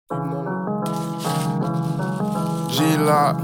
G-Lock,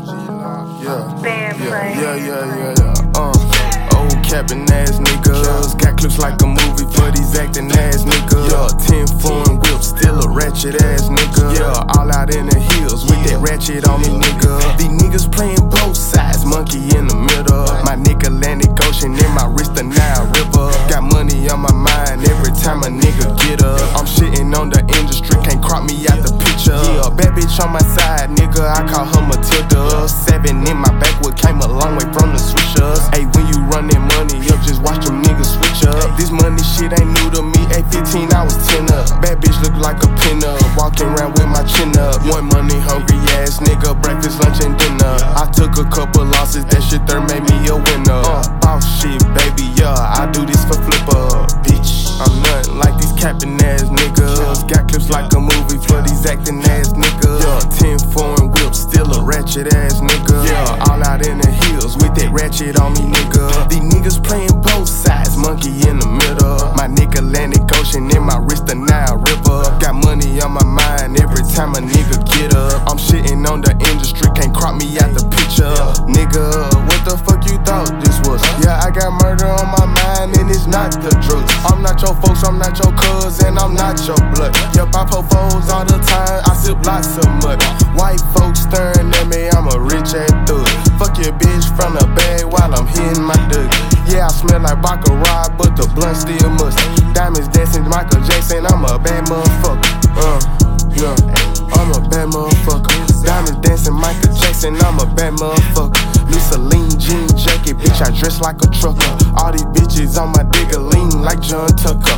old capping ass niggas, got clips like a movie for these acting ass niggas. 10 foreign whips, still a ratchet ass nigga. All out in the hills with that ratchet on me, nigga. These niggas playing both sides, monkey in the middle. My nigga Atlantic Ocean in my wrist, the Nile River. Got money on my mind every time a nigga get up. I'm shitting on the industry, can't crop me out the picture. Bad bitch on my side, nigga, I call her Matilda. 7 in my backwood, came a long way from the switchers. Hey, when you run that money up, just watch them niggas switch up. This money shit ain't new to me, at 15 I was 10 up. Bad bitch look like a pin up, walking around with my chin up. One money hungry ass nigga, breakfast, lunch and dinner. I took a couple losses, that shit there made me a winner. Boss shit, baby, I do this for flipper, bitch. I'm nothing like these capping ass niggas. Got clips like a movie for these acting ass niggas. 10 foreign whips, still a ratchet ass nigga. All out in the hills with that ratchet on me, nigga. These niggas playing both sides, monkey in the middle. My nigga Atlantic Ocean in my wrist, the Nile River. Got money on my mind every time a nigga get up. I'm shitting on the industry, can't crop me out the picture. Nigga, what the fuck you thought this was? I got murder on my mind and it's not the drugs. I'm not your folks, I'm not your cuz, and I'm not your blood. I pour foes all the time, I sip lots of mud. White folks staring at me, I'm a rich ass thug. Fuck your bitch from the bag while I'm hitting my duck. I smell like Baccarat, but the blunt still must. Diamonds dancing, Michael Jackson, I'm a bad motherfucker. I'm a bad motherfucker. Diamonds dancing, Michael Jackson, I'm a bad motherfucker. New Celine jean jacket, bitch, I dress like a trucker. All these bitches on my digger lean like John Tucker.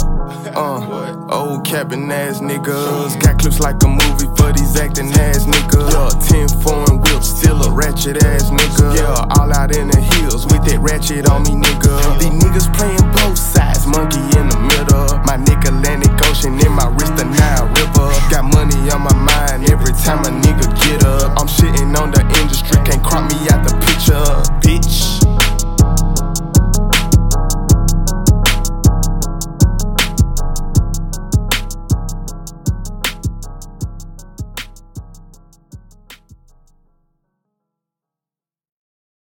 Old capping ass niggas, got clips like a movie for these acting ass niggas. 10 foreign whips, still a ratchet ass nigga. All out in the hills with that ratchet on me, nigga. These niggas playing both sides, monkey in the middle. My nigga Atlantic Ocean in my wrist, the Nile River. Got money on my mind every time a nigga get up.